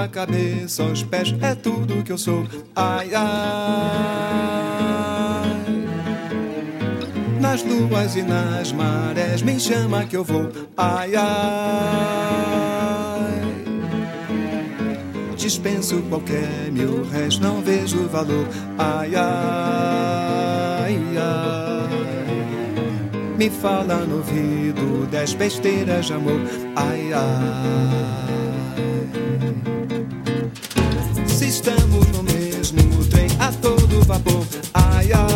da cabeça aos pés, é tudo que eu sou. Ai, ai. Nas luas e nas marés me chama que eu vou. Ai, ai. Dispenso qualquer mil réis, não vejo valor. Ai, ai, ai. Me fala no ouvido 10 besteiras de amor. Ai, ai. Se estamos no mesmo trem a todo vapor. Ai, ai.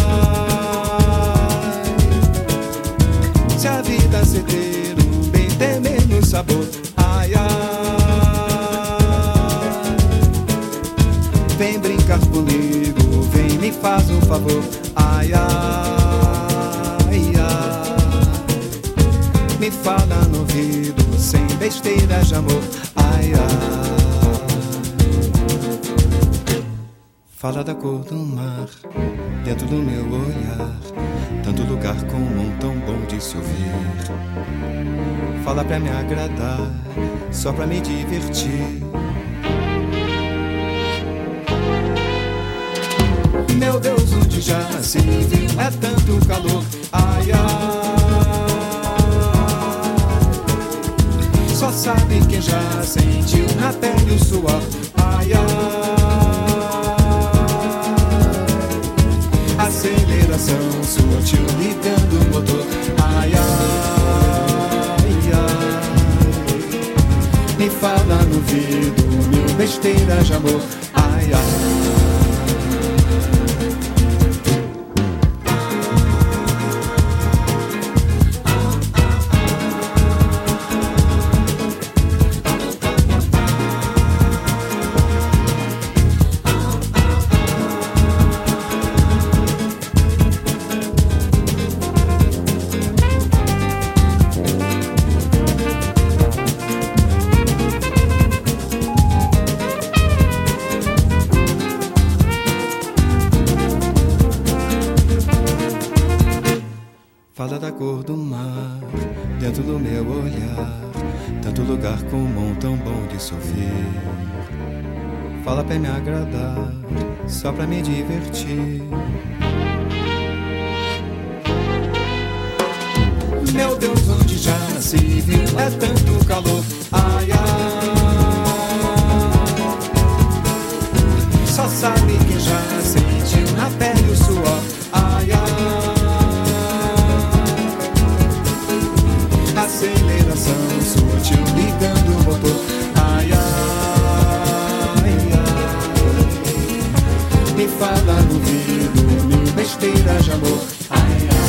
Se a vida se ter um bem tem menos sabor. Ai, ai. Vem brincar comigo, vem me faz um favor. Ai, ai. Me fala no ouvido sem besteiras de amor. Ai, ai. Fala da cor do mar dentro do meu olhar, tanto lugar comum tão bom de se ouvir. Fala pra me agradar, só pra me divertir. Meu Deus, onde já se viu é tanto calor. Ai, ai. Só sabe quem já sentiu na pele o suor. Ai, ai. Aceleração sutil ligando o motor. Ai, ai, ai. Me fala no ouvido mil besteiras de amor. Ai, ai. Fala da cor do mar dentro do meu olhar, tanto lugar comum tão bom de se ouvir. Fala pra me agradar, só pra me divertir. Meu Deus, onde já se viu é tanto calor. Ai, ai. Só sabe quem já sentiu na pele o suor. Ai, ai. Aceleração sutil ligando o motor. Ai, ai, ai. Me fala no ouvido mil besteiras de amor. Ai, ai.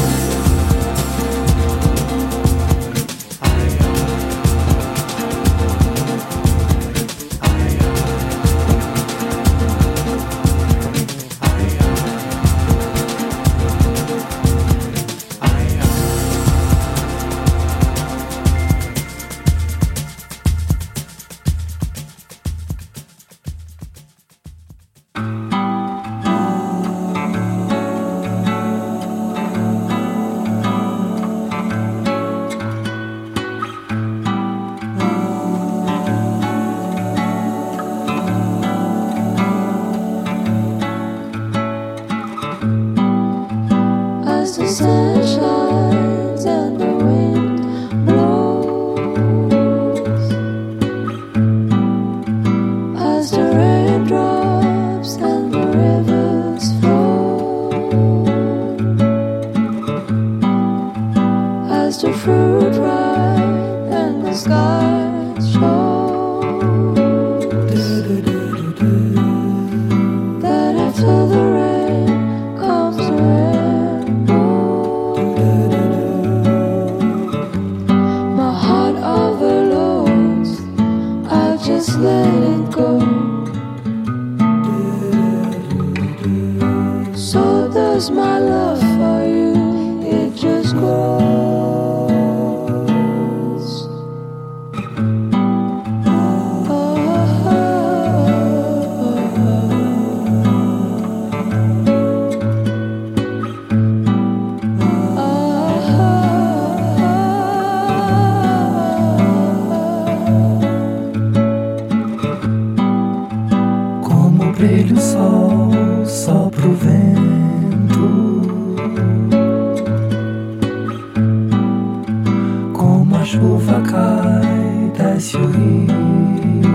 Como a chuva cai, desce o rio,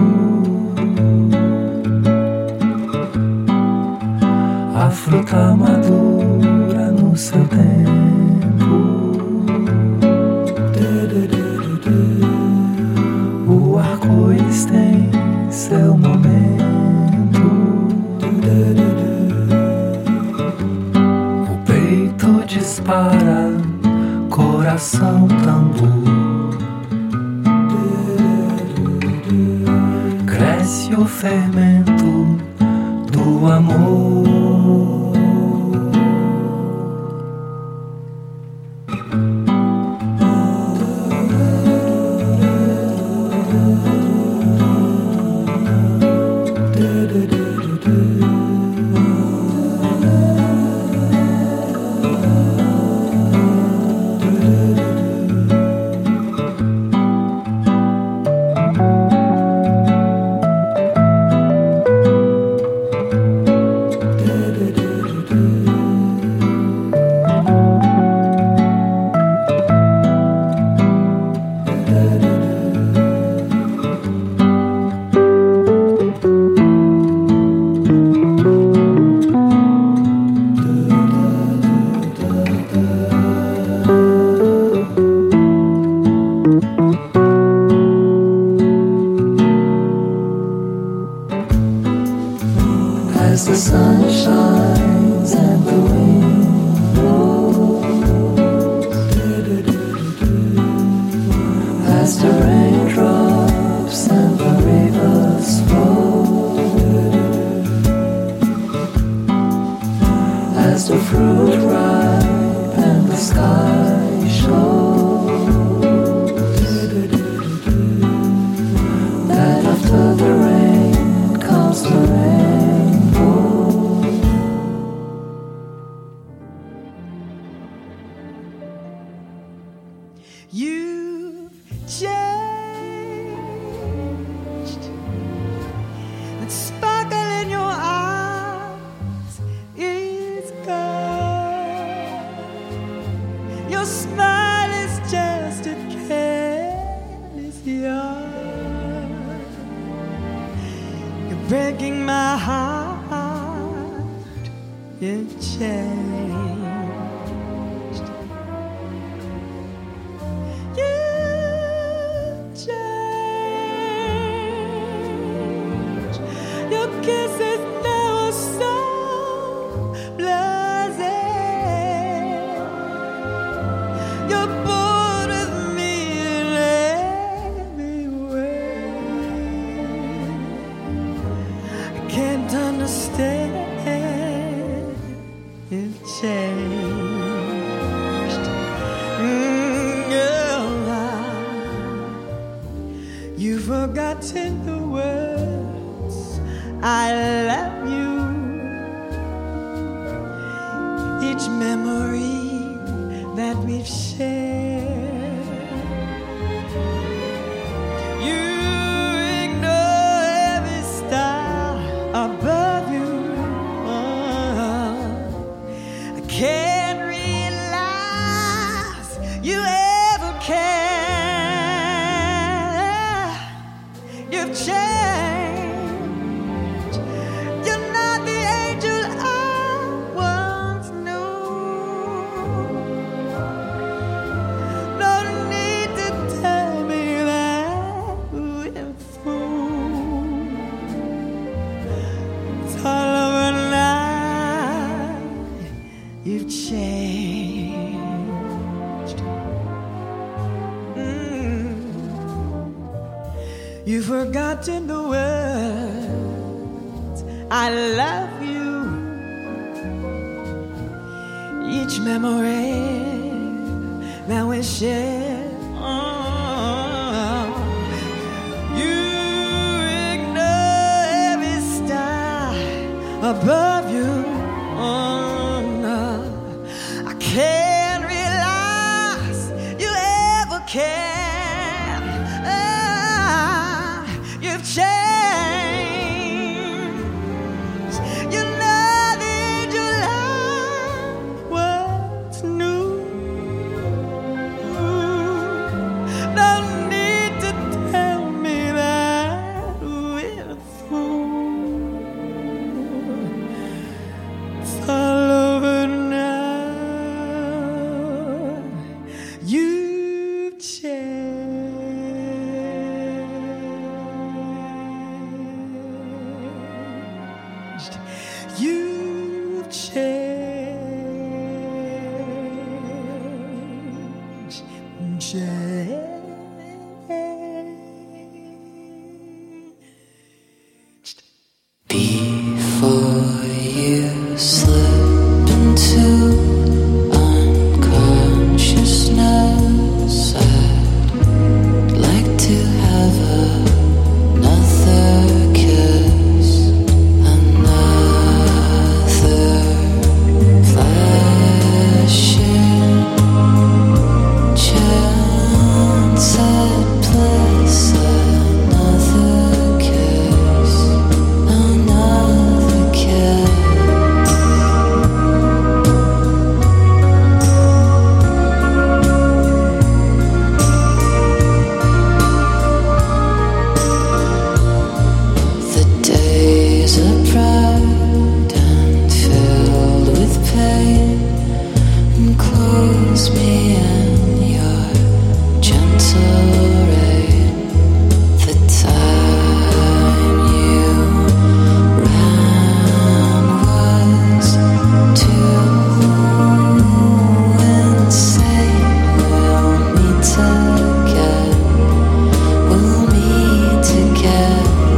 a fruta madura no seu tempo. O arco-íris tem seu momento. O peito dispara, coração tambor. Cresce o fermento do amor. As the sun shines and the wind blows, as the raindrops and the rivers flow, as the fruit ripe and the sky shows, that after the rain comes the rain. You've changed. That sparkle in your eyes is gone. Your smile is just a careless yarn. You're breaking my heart. You've changed. Your kisses now are so blasé. You're bored with me in every way. I can't understand. You've changed. You've forgotten the words I love you. Each memory that we've shared. You ignore every star above you. I can't realize you ever cared. You've changed. You're not the angel I once knew. No need to tell me that we're through. It's all over now. You've changed. You've forgotten the words I love you. Each memory that we share. You ignore every star above you. No. I can't realize you ever cared. You've changed. You're not the angel I Before you slip into unconsciousness, I'd like to have another kiss, another flashing chance at bliss, another kiss, another kiss. The days are bright and filled with pain, and close me in your gentle rain. The time you ran was too insane. We'll meet again. We'll meet again.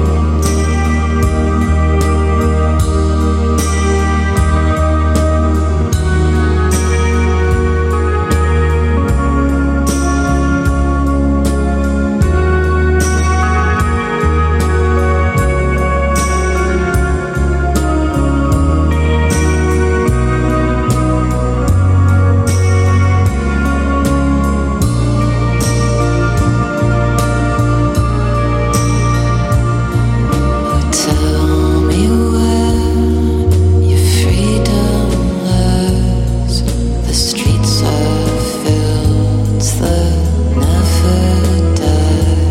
Tell me where your freedom lies. The streets are filled, they'll never die.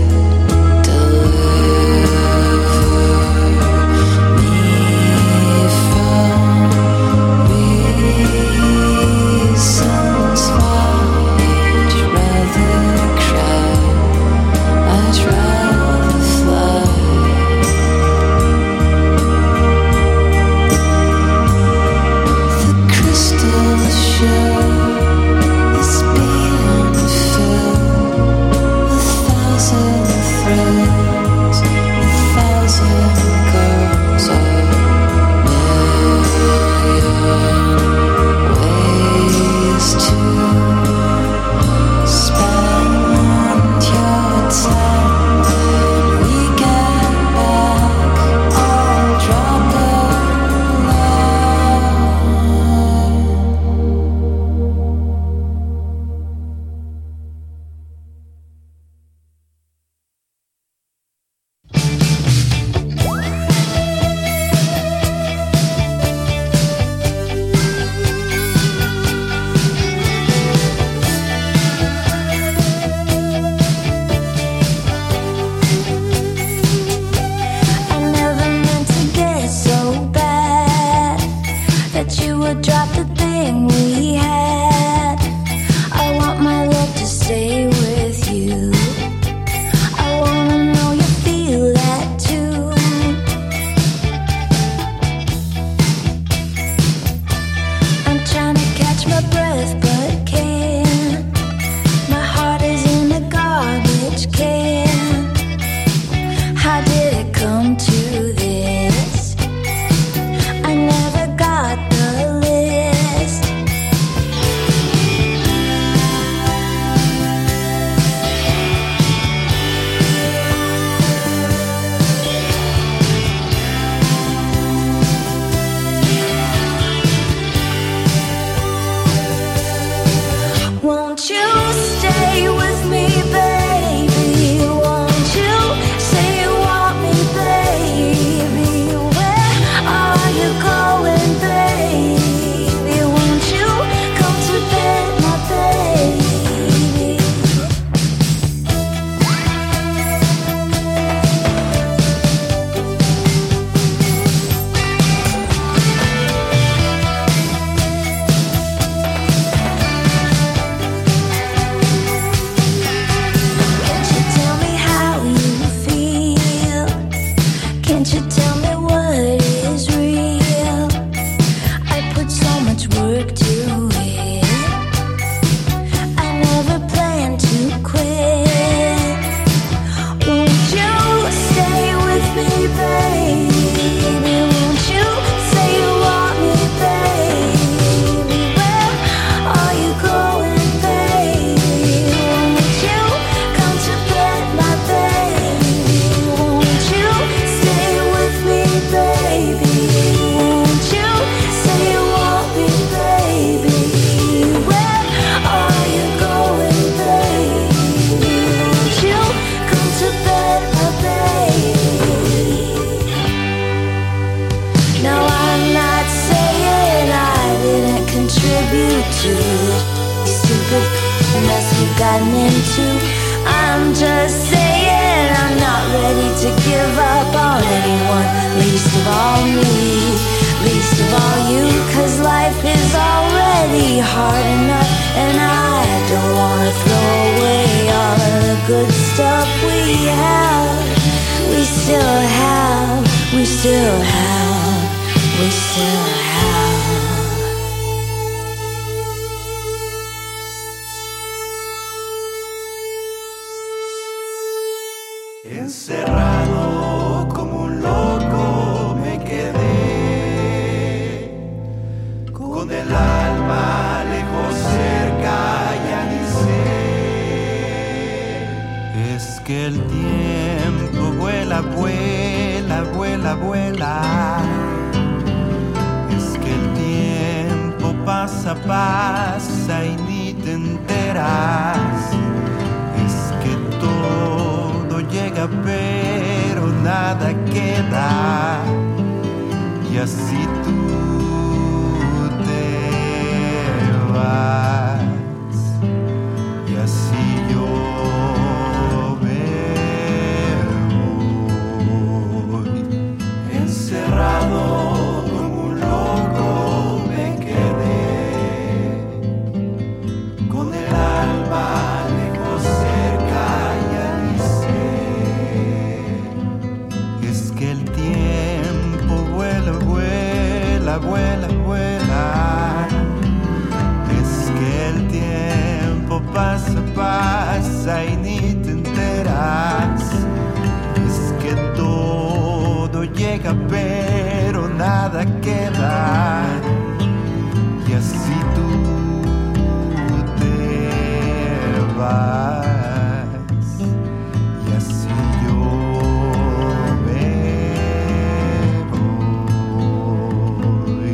Deliver me from reasons why I'd rather cry, I'd rather fly. The crystal shell is being filled with 1,000 threads, 1,000 girls, a million ways to spend your time. When we get back, I'll drop a line. I never meant to get so bad that you would drop the thing we had. I want my love to stay with you. I wanna know you feel that too. I'm trying to catch my breath but can't. My heart is in a garbage can. How did it come to this? I never got the list. attitude. Stupid mess we've gotten into. I'm just saying I'm not ready to give up on anyone, least of all me, least of all you, 'cause life is already hard enough, and I don't wanna throw away all of the good stuff we have. We still have, we still have, we still have. Encerrado como un loco me quedé, con el alma lejos, cerca, ya ni sé. Es que el tiempo vuela, vuela, vuela, vuela. Es que el tiempo pasa, pasa y ni te enteras. Es que todo llega pero nada queda, y así tú te vas, y así yo me voy. Encerrado como un loco me quedé, con el alma lejos, cerca, ya ni sé. Es que el tiempo vuela, vuela, vuela, vuela. Es que el tiempo pasa, pasa y ni te enteras. Es que todo llega pero nada queda, y así tú te vas, y así yo me voy.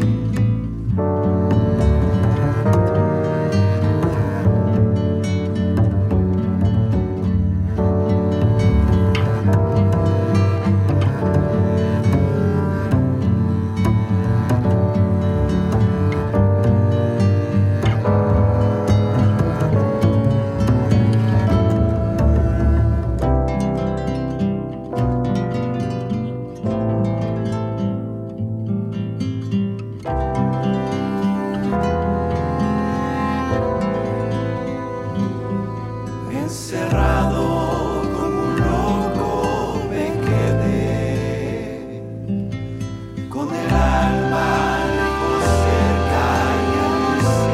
Encerrado como un loco me quedé, con el alma lejos, cerca, ya ni sé.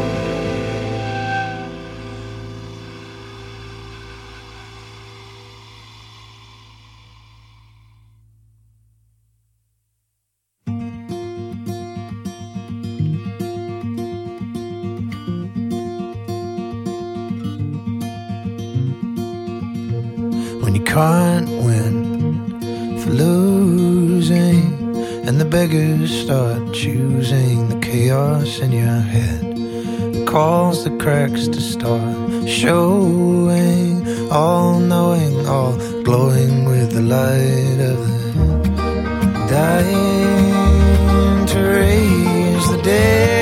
When you can't win for losing, and the beggars start choosing the chaos in your head, it calls the cracks to start showing, all knowing, all glowing with the light of the dying to raise the dead.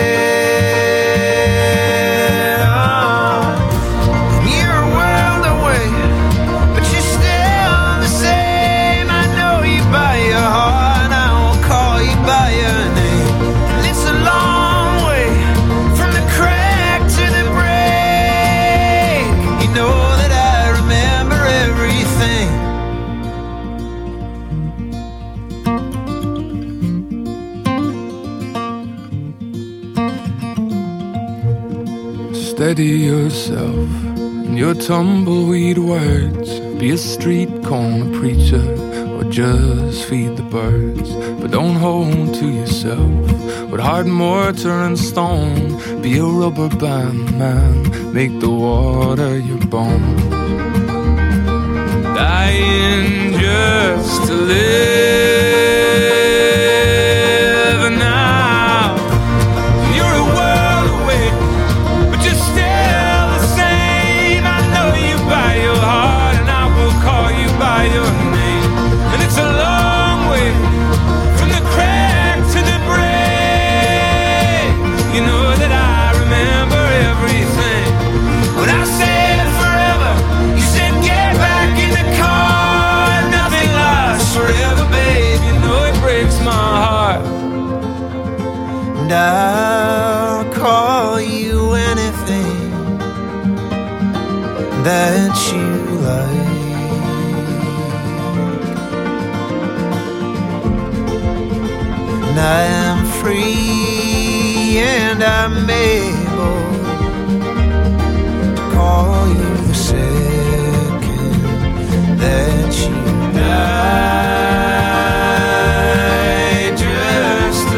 Steady yourself in your tumbleweed words. Be a street corner preacher or just feed the birds. But don't hold to yourself with hard mortar and stone. Be a rubber band man, make the water your bones. Dying just to live now. You're a world away, but you're still the same. I know you by your heart, and I will call you by your name. And it's a long way from the crack to the break. You know that I that you like. And I am free and I'm able to call you the second that you die, just to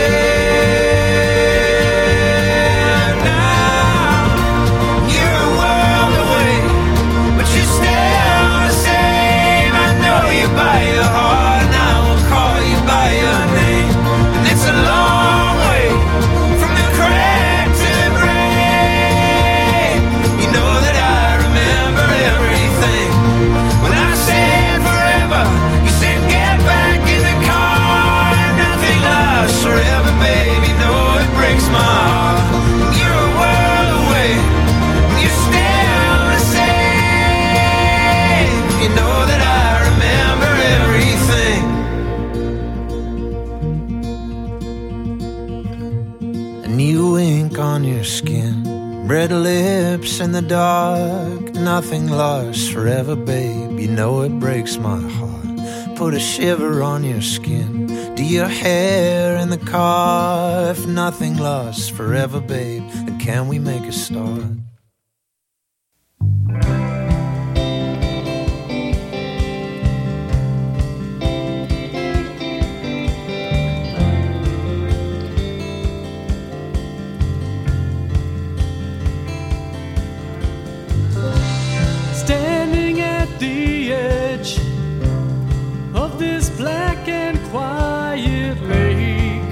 live now. You're a world away, but you're still the same. I know you by your heart, and I will call you by your name. And it's a long way from the crack to the grave. You know that I remember everything. When I said forever, you said get back in the car. Nothing lasts forever, baby. No, it breaks my heart. You're a world away, and you're still the same. You know that I remember everything. A new ink on your skin, red lips in the dark. Nothing lasts forever, babe. You know it breaks my heart. Put a shiver on your skin. Do your hair in the car. If nothing lasts forever, babe, then can we make a start? Standing at the edge of this black and quiet lake,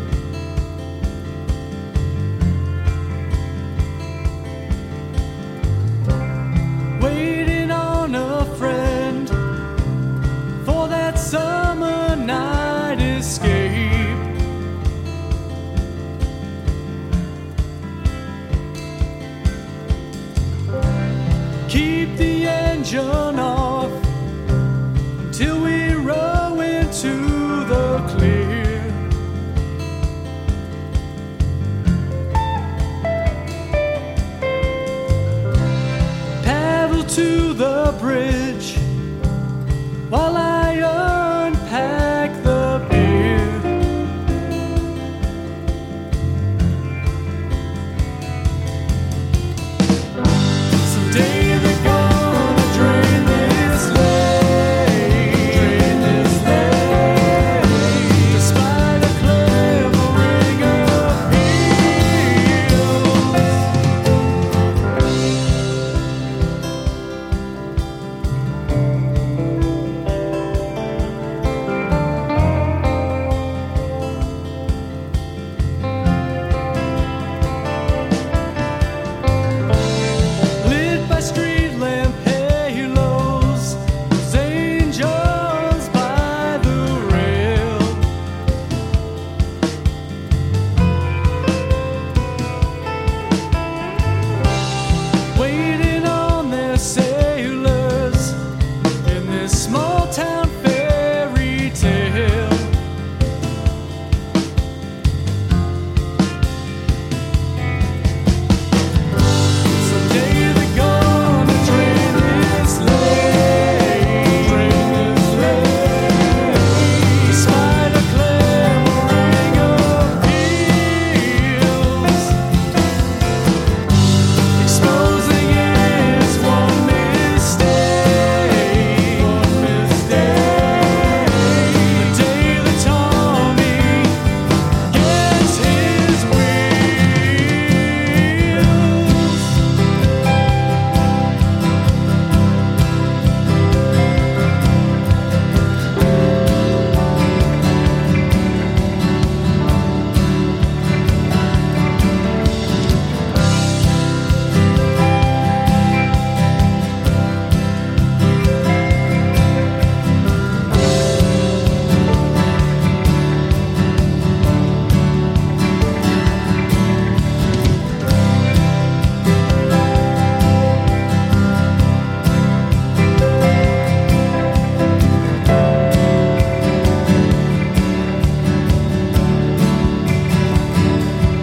waiting on a friend for that summer night escape. Keep the engine off till we row into the clear. Paddle to the bridge while I unpack the beer. Someday they're gonna drain this lake, despite a clavering lit by street lamp halos, those angels by the rail. Waiting on their sailors in this small town fairy tale. Someday they're gonna drain this lake, despite a clamoring appeals, exposing its one mistake. The day that Tommy gets his wheels.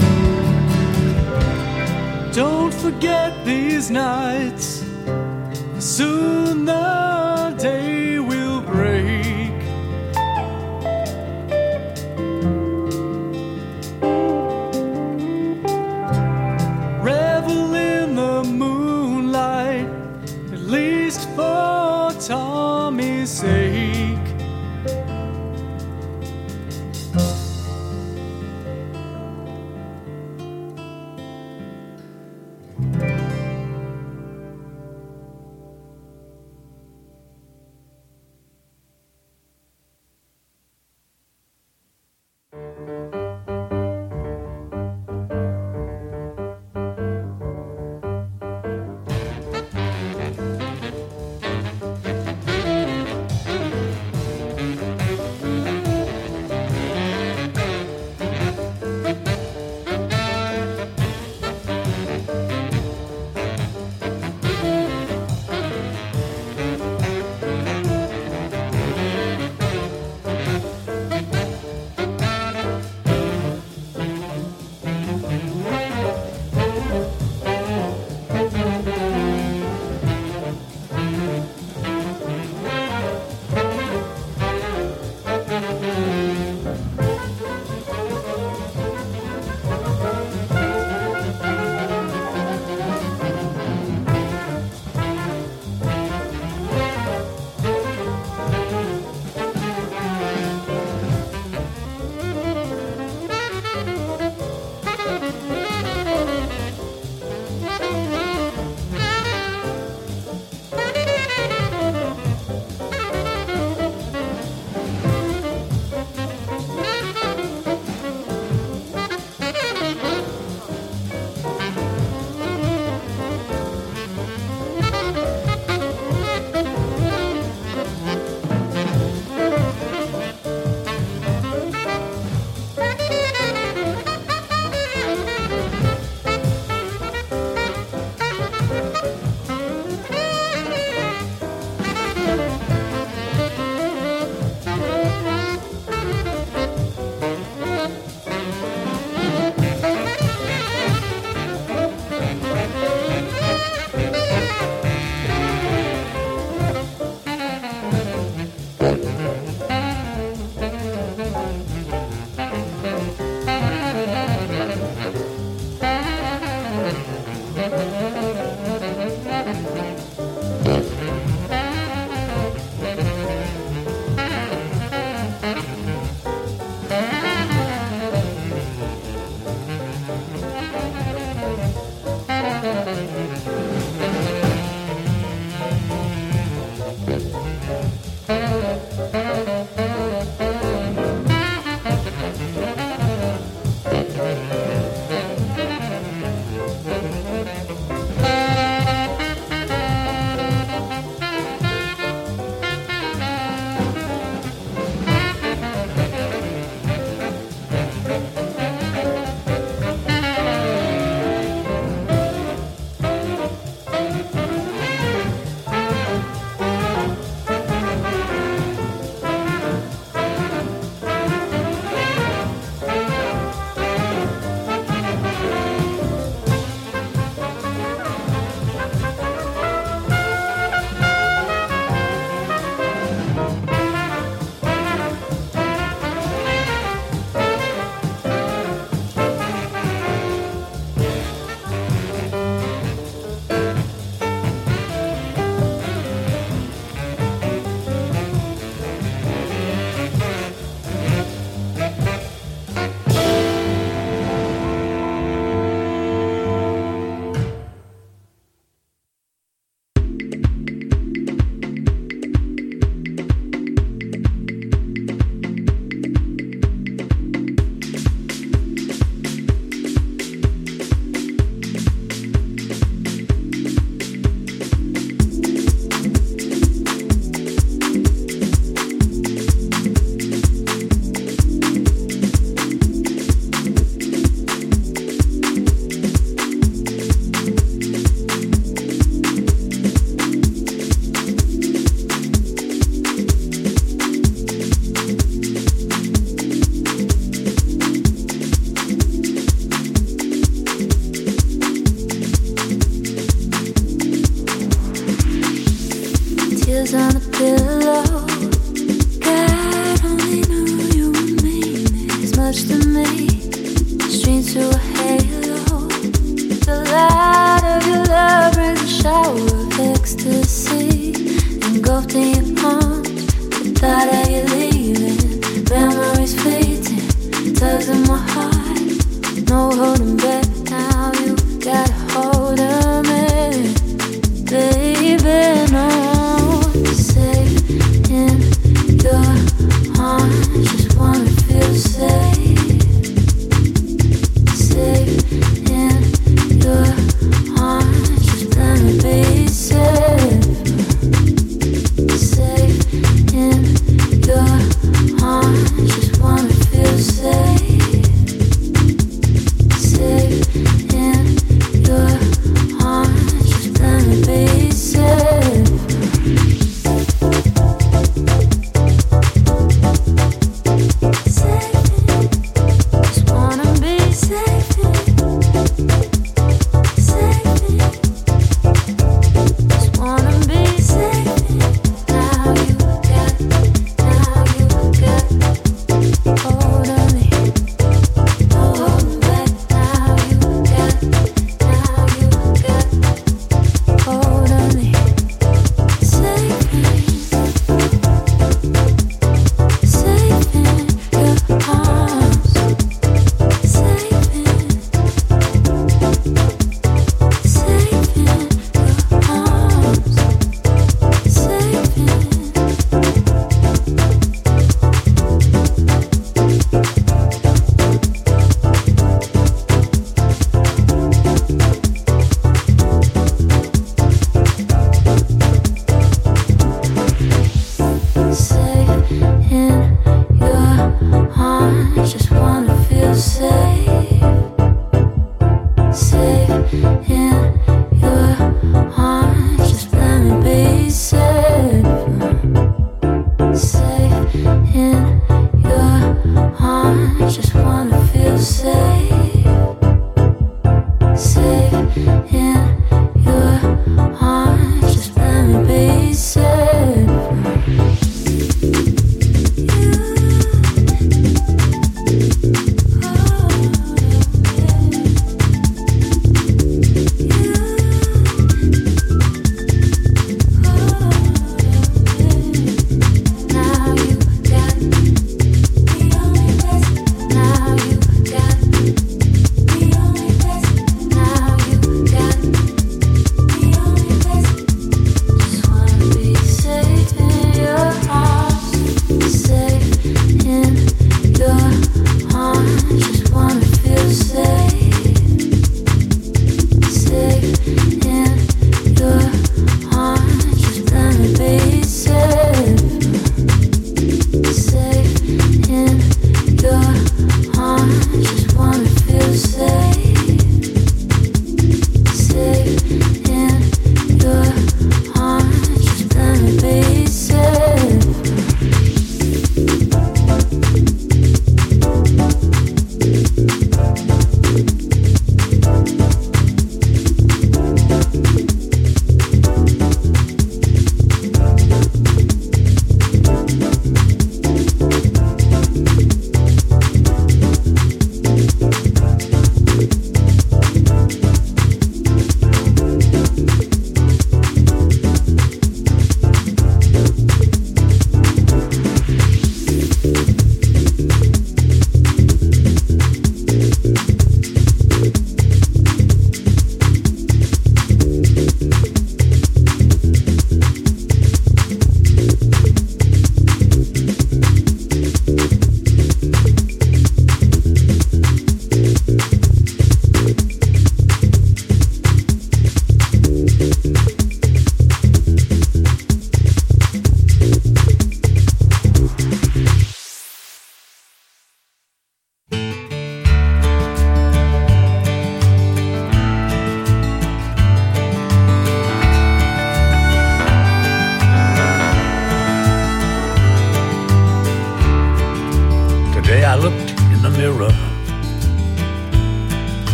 Don't forget these nights soon the day will break. Revel in the moonlight, at least for Tommy's sake. hands on the pillow. God only knew you would mean this much to me. Streams through a halo. The light of your love brings a shower of ecstasy. Engulfed in your arms, the thought of you leaving. Memories fleeting, tugs in my heart. No holding back now, you got a hold of me. Baby, no, safe in your arms. Just wanna feel safe. Safe in your arms. Just let me be safe. Safe in your arms. Just wanna feel safe. Safe in your arms. Just let me be safe.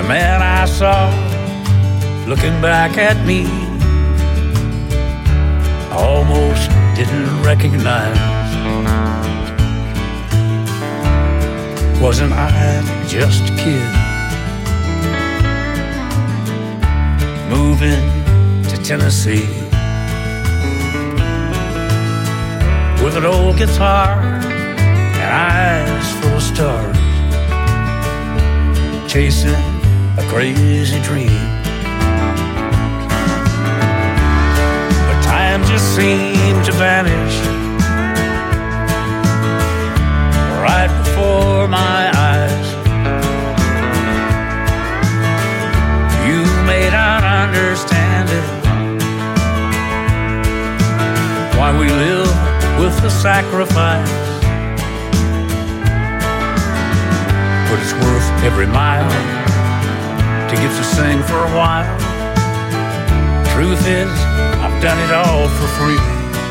The man I saw looking back at me, I almost didn't recognize. Wasn't I just a kid moving to Tennessee with an old guitar and eyes full of stars, chasing a crazy dream? But time just seemed to vanish right before my eyes. You may not understand it, why we live with the sacrifice, but it's worth every mile to get to sing for a while. Truth is, I've done it all for free.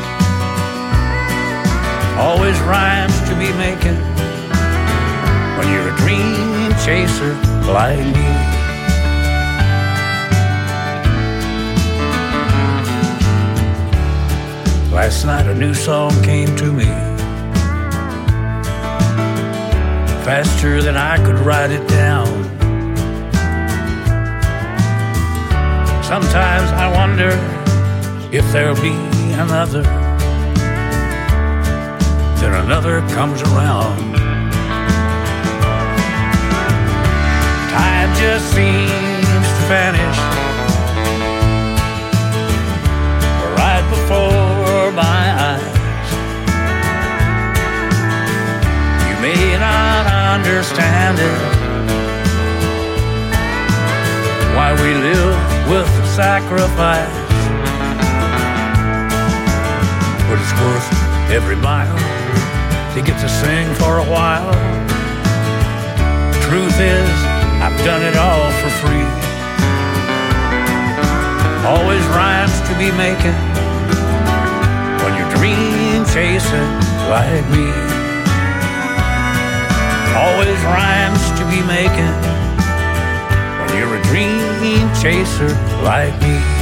Always rhymes to be making when you're a dream chaser like me. Last night a new song came to me, faster than I could write it down. Sometimes I wonder if there'll be another, then another comes around. Time just seems to vanish right before my eyes. You may not understand it, why we live with the sacrifice, but it's worth every mile to get to sing for a while. Truth is, I've done it all for free. Always rhymes to be making when you're dream chasing like me. Always rhymes to be making when you're a dream chaser like me.